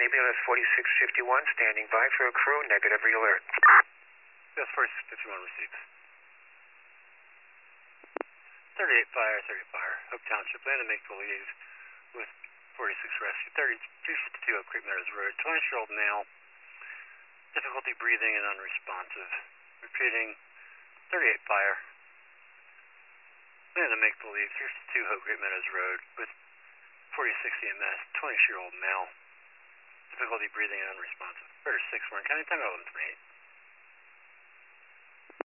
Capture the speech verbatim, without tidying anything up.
A B L S forty-six fifty-one, standing by for a crew, negative alert. Yes, forty-six fifty-one receives. thirty-eight fire, thirty fire. Hope Township, land and make believe with forty-six rescue. thirty-two fifty-two Oak Creek Meadows Road, twenty-year-old male, difficulty breathing and unresponsive. Repeating, thirty-eight fire. Land and make believe, three fifty-two Oak Creek Meadows Road with forty-six E M S, twenty-year-old male, difficulty breathing and unresponsive. First six, Warren County, time eleven twenty-eight.